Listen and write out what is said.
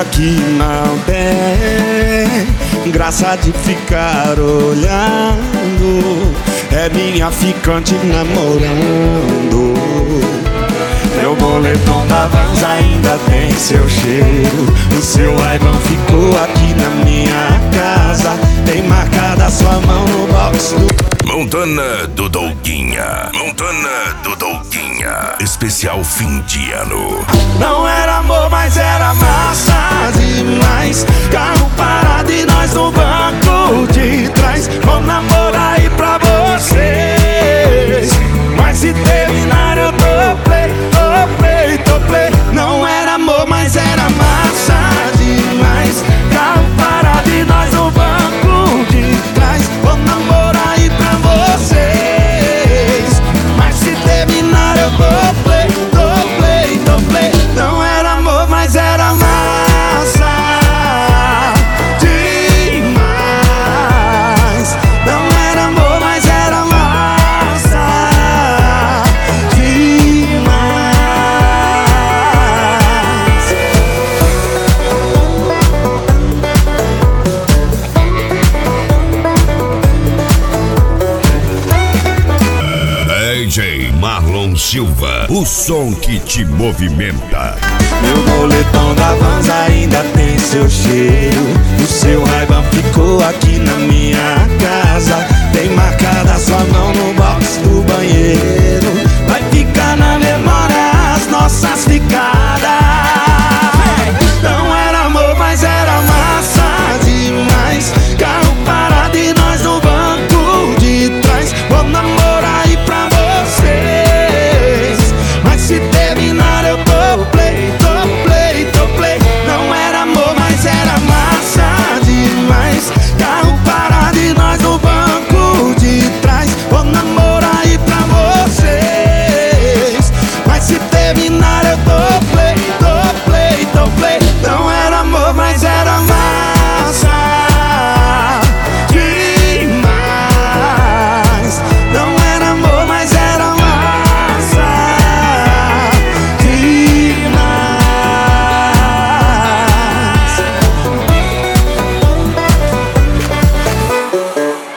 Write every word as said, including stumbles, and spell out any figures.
outra que não tem graça de ficar olhando, é minha ficante namorando. Meu boletom da Vans ainda tem seu cheiro, o seu Ray-Ban ficou aqui na minha casa, tem marcada sua mão no box do Montana do Douguinha, Montana do Douguinha, especial fim de ano. Não era amor, mas era massa demais. Carro parado e nós no banco de trás. Vou namorar aí pra vocês, mas se terminar eu tô play, tô play, tô play. Não era amor, mas era massa demais. Carro parado e nós no banco de trás. Vou namorar aí pra vocês, mas se terminar eu tô play, tô play, tô play. Não era amor, mas era massa demais. Não era amor, mas era massa demais. D J Marlon Silva, o som que te movimenta. Meu boletom da Vans ainda tem seu cheiro, o seu Ray-Ban ficou aqui na minha casa, tem marcada sua mão no box do